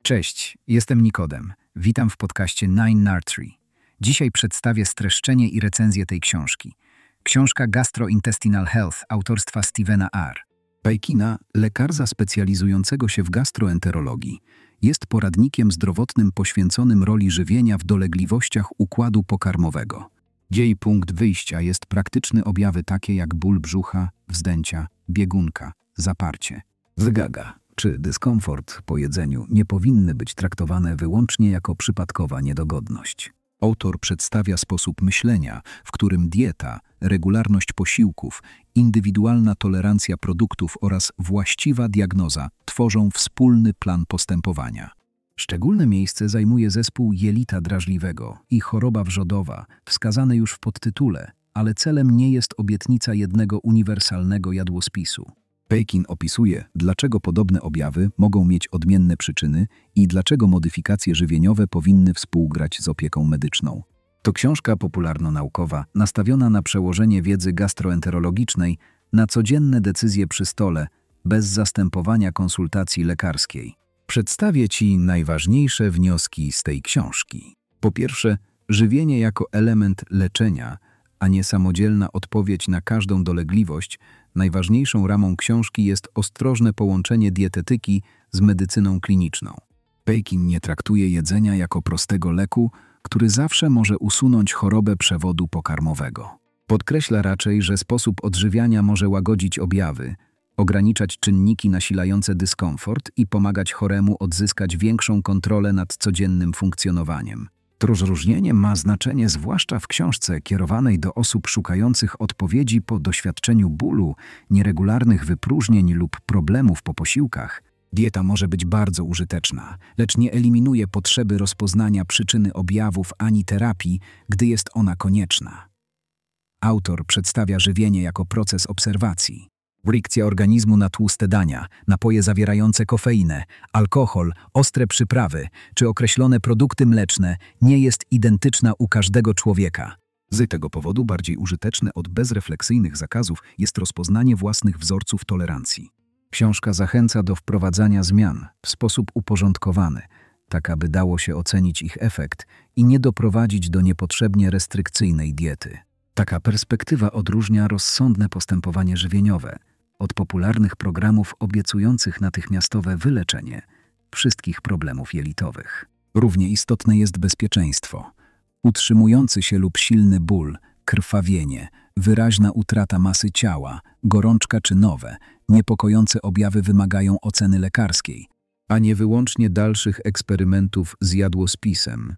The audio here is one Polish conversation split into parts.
Cześć, jestem Nikodem. Witam w podcaście Nine Artery. Dzisiaj przedstawię streszczenie i recenzję tej książki. Książka Gastrointestinal Health autorstwa Stephena R. Peikina, lekarza specjalizującego się w gastroenterologii, jest poradnikiem zdrowotnym poświęconym roli żywienia w dolegliwościach układu pokarmowego. Jej punkt wyjścia jest praktyczne objawy takie jak ból brzucha, wzdęcia, biegunka, zaparcie, zgaga czy dyskomfort po jedzeniu nie powinny być traktowane wyłącznie jako przypadkowa niedogodność. Autor przedstawia sposób myślenia, w którym dieta, regularność posiłków, indywidualna tolerancja produktów oraz właściwa diagnoza tworzą wspólny plan postępowania. Szczególne miejsce zajmuje zespół jelita drażliwego i choroba wrzodowa, wskazane już w podtytule, ale celem nie jest obietnica jednego uniwersalnego jadłospisu. Peikin opisuje, dlaczego podobne objawy mogą mieć odmienne przyczyny i dlaczego modyfikacje żywieniowe powinny współgrać z opieką medyczną. To książka popularno-naukowa nastawiona na przełożenie wiedzy gastroenterologicznej na codzienne decyzje przy stole, bez zastępowania konsultacji lekarskiej. Przedstawię Ci najważniejsze wnioski z tej książki. Po pierwsze, żywienie jako element leczenia, a nie samodzielna odpowiedź na każdą dolegliwość. Najważniejszą ramą książki jest ostrożne połączenie dietetyki z medycyną kliniczną. Peikin nie traktuje jedzenia jako prostego leku, który zawsze może usunąć chorobę przewodu pokarmowego. Podkreśla raczej, że sposób odżywiania może łagodzić objawy, ograniczać czynniki nasilające dyskomfort i pomagać choremu odzyskać większą kontrolę nad codziennym funkcjonowaniem. To rozróżnienie ma znaczenie zwłaszcza w książce kierowanej do osób szukających odpowiedzi po doświadczeniu bólu, nieregularnych wypróżnień lub problemów po posiłkach. Dieta może być bardzo użyteczna, lecz nie eliminuje potrzeby rozpoznania przyczyny objawów ani terapii, gdy jest ona konieczna. Autor przedstawia żywienie jako proces obserwacji. Reakcja organizmu na tłuste dania, napoje zawierające kofeinę, alkohol, ostre przyprawy czy określone produkty mleczne nie jest identyczna u każdego człowieka. Z tego powodu bardziej użyteczne od bezrefleksyjnych zakazów jest rozpoznanie własnych wzorców tolerancji. Książka zachęca do wprowadzania zmian w sposób uporządkowany, tak aby dało się ocenić ich efekt i nie doprowadzić do niepotrzebnie restrykcyjnej diety. Taka perspektywa odróżnia rozsądne postępowanie żywieniowe od popularnych programów obiecujących natychmiastowe wyleczenie wszystkich problemów jelitowych. Równie istotne jest bezpieczeństwo. Utrzymujący się lub silny ból, krwawienie, wyraźna utrata masy ciała, gorączka czy nowe, niepokojące objawy wymagają oceny lekarskiej, a nie wyłącznie dalszych eksperymentów z jadłospisem.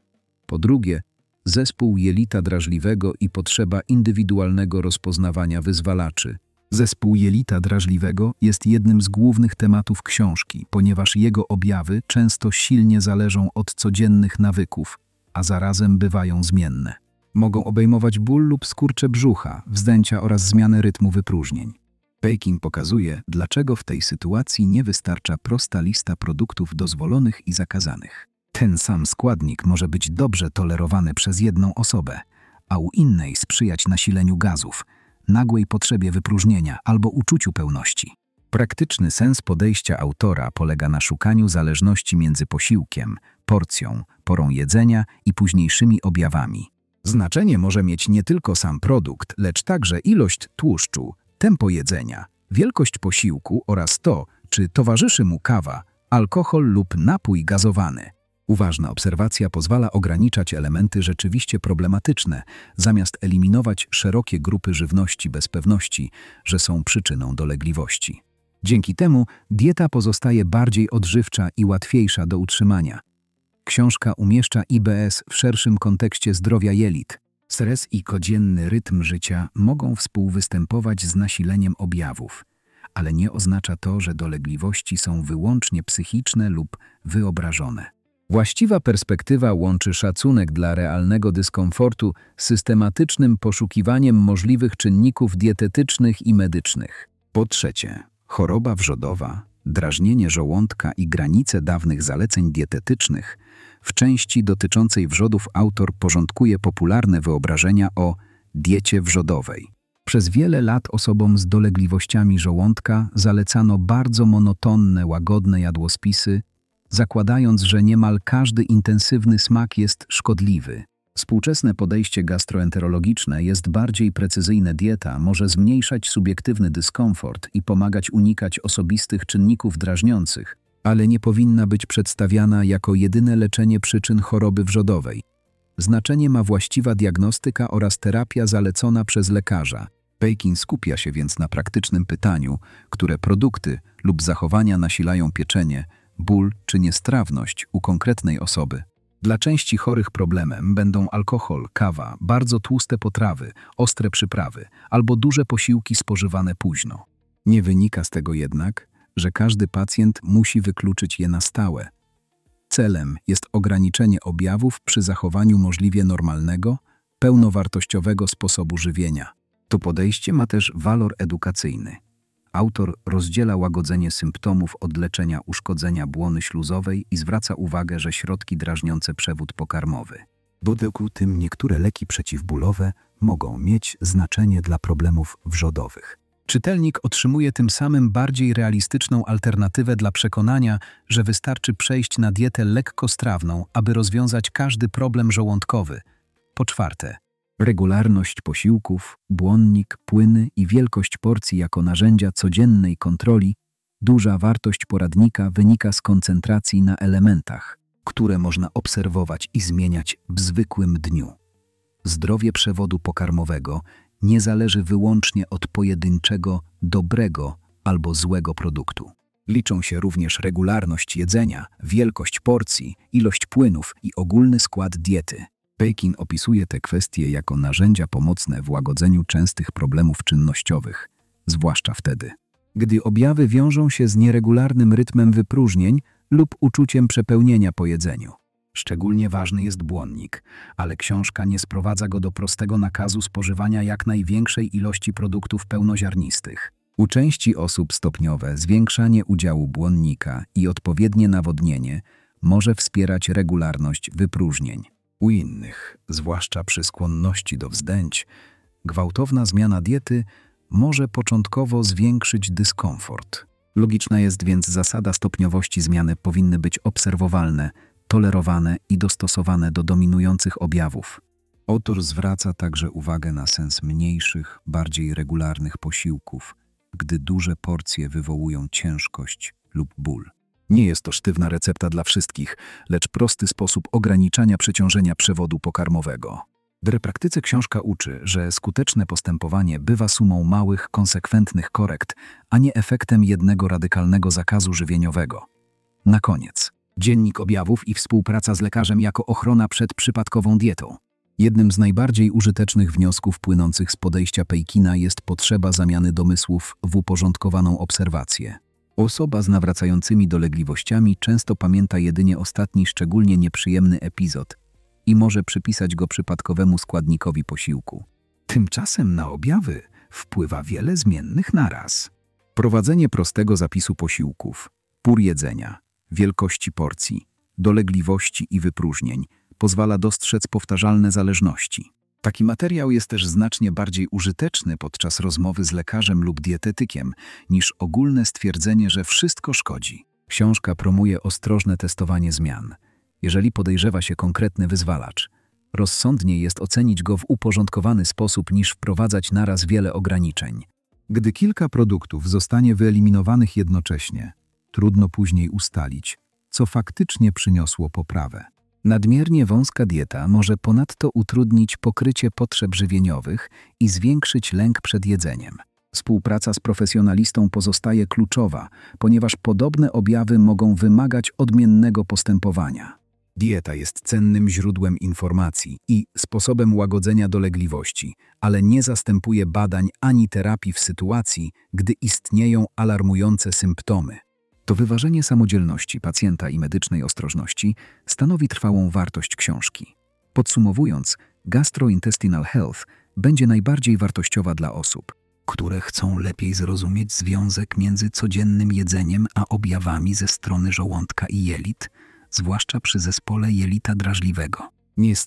Po drugie, zespół jelita drażliwego i potrzeba indywidualnego rozpoznawania wyzwalaczy. Zespół jelita drażliwego jest jednym z głównych tematów książki, ponieważ jego objawy często silnie zależą od codziennych nawyków, a zarazem bywają zmienne. Mogą obejmować ból lub skurcze brzucha, wzdęcia oraz zmianę rytmu wypróżnień. Peikin pokazuje, dlaczego w tej sytuacji nie wystarcza prosta lista produktów dozwolonych i zakazanych. Ten sam składnik może być dobrze tolerowany przez jedną osobę, a u innej sprzyjać nasileniu gazów, nagłej potrzebie wypróżnienia albo uczuciu pełności. Praktyczny sens podejścia autora polega na szukaniu zależności między posiłkiem, porcją, porą jedzenia i późniejszymi objawami. Znaczenie może mieć nie tylko sam produkt, lecz także ilość tłuszczu, tempo jedzenia, wielkość posiłku oraz to, czy towarzyszy mu kawa, alkohol lub napój gazowany. Uważna obserwacja pozwala ograniczać elementy rzeczywiście problematyczne, zamiast eliminować szerokie grupy żywności bez pewności, że są przyczyną dolegliwości. Dzięki temu dieta pozostaje bardziej odżywcza i łatwiejsza do utrzymania. Książka umieszcza IBS w szerszym kontekście zdrowia jelit. Stres i codzienny rytm życia mogą współwystępować z nasileniem objawów, ale nie oznacza to, że dolegliwości są wyłącznie psychiczne lub wyobrażone. Właściwa perspektywa łączy szacunek dla realnego dyskomfortu z systematycznym poszukiwaniem możliwych czynników dietetycznych i medycznych. Po trzecie, choroba wrzodowa, drażnienie żołądka i granice dawnych zaleceń dietetycznych. W części dotyczącej wrzodów autor porządkuje popularne wyobrażenia o diecie wrzodowej. Przez wiele lat osobom z dolegliwościami żołądka zalecano bardzo monotonne, łagodne jadłospisy, zakładając, że niemal każdy intensywny smak jest szkodliwy. Współczesne podejście gastroenterologiczne jest bardziej precyzyjne. Dieta może zmniejszać subiektywny dyskomfort i pomagać unikać osobistych czynników drażniących, ale nie powinna być przedstawiana jako jedyne leczenie przyczyn choroby wrzodowej. Znaczenie ma właściwa diagnostyka oraz terapia zalecona przez lekarza. Pekin skupia się więc na praktycznym pytaniu, które produkty lub zachowania nasilają pieczenie, ból czy niestrawność u konkretnej osoby. Dla części chorych problemem będą alkohol, kawa, bardzo tłuste potrawy, ostre przyprawy albo duże posiłki spożywane późno. Nie wynika z tego jednak, że każdy pacjent musi wykluczyć je na stałe. Celem jest ograniczenie objawów przy zachowaniu możliwie normalnego, pełnowartościowego sposobu żywienia. To podejście ma też walor edukacyjny. Autor rozdziela łagodzenie symptomów od leczenia uszkodzenia błony śluzowej i zwraca uwagę, że środki drażniące przewód pokarmowy. Według tym niektóre leki przeciwbólowe mogą mieć znaczenie dla problemów wrzodowych. Czytelnik otrzymuje tym samym bardziej realistyczną alternatywę dla przekonania, że wystarczy przejść na dietę lekkostrawną, aby rozwiązać każdy problem żołądkowy. Po czwarte, regularność posiłków, błonnik, płyny i wielkość porcji jako narzędzia codziennej kontroli. Duża wartość poradnika wynika z koncentracji na elementach, które można obserwować i zmieniać w zwykłym dniu. Zdrowie przewodu pokarmowego nie zależy wyłącznie od pojedynczego, dobrego albo złego produktu. Liczą się również regularność jedzenia, wielkość porcji, ilość płynów i ogólny skład diety. Pekin opisuje te kwestie jako narzędzia pomocne w łagodzeniu częstych problemów czynnościowych, zwłaszcza wtedy, gdy objawy wiążą się z nieregularnym rytmem wypróżnień lub uczuciem przepełnienia po jedzeniu. Szczególnie ważny jest błonnik, ale książka nie sprowadza go do prostego nakazu spożywania jak największej ilości produktów pełnoziarnistych. U części osób stopniowe zwiększanie udziału błonnika i odpowiednie nawodnienie może wspierać regularność wypróżnień. U innych, zwłaszcza przy skłonności do wzdęć, gwałtowna zmiana diety może początkowo zwiększyć dyskomfort. Logiczna jest więc zasada stopniowości. Zmiany powinny być obserwowalne, tolerowane i dostosowane do dominujących objawów. Autor zwraca także uwagę na sens mniejszych, bardziej regularnych posiłków, gdy duże porcje wywołują ciężkość lub ból. Nie jest to sztywna recepta dla wszystkich, lecz prosty sposób ograniczania przeciążenia przewodu pokarmowego. W praktyce książka uczy, że skuteczne postępowanie bywa sumą małych, konsekwentnych korekt, a nie efektem jednego radykalnego zakazu żywieniowego. Na koniec, dziennik objawów i współpraca z lekarzem jako ochrona przed przypadkową dietą. Jednym z najbardziej użytecznych wniosków płynących z podejścia Pekina jest potrzeba zamiany domysłów w uporządkowaną obserwację. Osoba z nawracającymi dolegliwościami często pamięta jedynie ostatni szczególnie nieprzyjemny epizod i może przypisać go przypadkowemu składnikowi posiłku. Tymczasem na objawy wpływa wiele zmiennych naraz. Prowadzenie prostego zapisu posiłków, pór jedzenia, wielkości porcji, dolegliwości i wypróżnień pozwala dostrzec powtarzalne zależności. Taki materiał jest też znacznie bardziej użyteczny podczas rozmowy z lekarzem lub dietetykiem niż ogólne stwierdzenie, że wszystko szkodzi. Książka promuje ostrożne testowanie zmian. Jeżeli podejrzewa się konkretny wyzwalacz, rozsądniej jest ocenić go w uporządkowany sposób niż wprowadzać naraz wiele ograniczeń. Gdy kilka produktów zostanie wyeliminowanych jednocześnie, trudno później ustalić, co faktycznie przyniosło poprawę. Nadmiernie wąska dieta może ponadto utrudnić pokrycie potrzeb żywieniowych i zwiększyć lęk przed jedzeniem. Współpraca z profesjonalistą pozostaje kluczowa, ponieważ podobne objawy mogą wymagać odmiennego postępowania. Dieta jest cennym źródłem informacji i sposobem łagodzenia dolegliwości, ale nie zastępuje badań ani terapii w sytuacji, gdy istnieją alarmujące symptomy. To wyważenie samodzielności pacjenta i medycznej ostrożności stanowi trwałą wartość książki. Podsumowując, Gastrointestinal Health będzie najbardziej wartościowa dla osób, które chcą lepiej zrozumieć związek między codziennym jedzeniem a objawami ze strony żołądka i jelit, zwłaszcza przy zespole jelita drażliwego.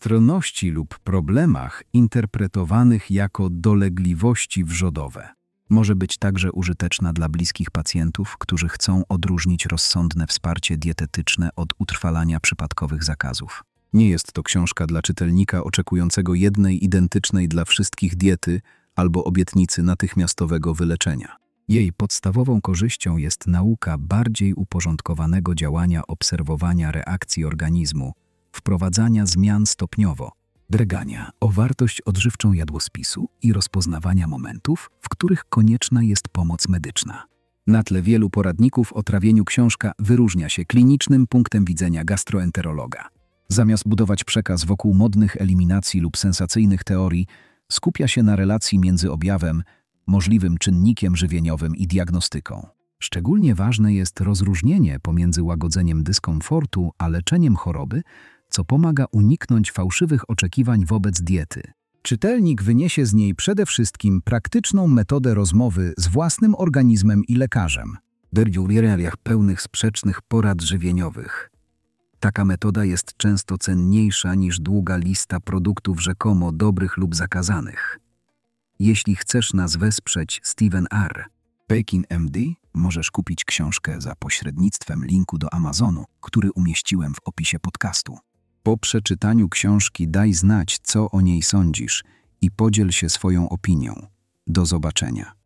Niestronności lub problemach interpretowanych jako dolegliwości wrzodowe. Może być także użyteczna dla bliskich pacjentów, którzy chcą odróżnić rozsądne wsparcie dietetyczne od utrwalania przypadkowych zakazów. Nie jest to książka dla czytelnika oczekującego jednej identycznej dla wszystkich diety albo obietnicy natychmiastowego wyleczenia. Jej podstawową korzyścią jest nauka bardziej uporządkowanego działania obserwowania reakcji organizmu, wprowadzania zmian stopniowo, drgania o wartość odżywczą jadłospisu i rozpoznawania momentów, w których konieczna jest pomoc medyczna. Na tle wielu poradników o trawieniu książka wyróżnia się klinicznym punktem widzenia gastroenterologa. Zamiast budować przekaz wokół modnych eliminacji lub sensacyjnych teorii, skupia się na relacji między objawem, możliwym czynnikiem żywieniowym i diagnostyką. Szczególnie ważne jest rozróżnienie pomiędzy łagodzeniem dyskomfortu a leczeniem choroby, co pomaga uniknąć fałszywych oczekiwań wobec diety. Czytelnik wyniesie z niej przede wszystkim praktyczną metodę rozmowy z własnym organizmem i lekarzem. W realiach pełnych sprzecznych porad żywieniowych. Taka metoda jest często cenniejsza niż długa lista produktów rzekomo dobrych lub zakazanych. Jeśli chcesz nas wesprzeć, Steven R. Pekin MD, możesz kupić książkę za pośrednictwem linku do Amazonu, który umieściłem w opisie podcastu. Po przeczytaniu książki daj znać, co o niej sądzisz i podziel się swoją opinią. Do zobaczenia.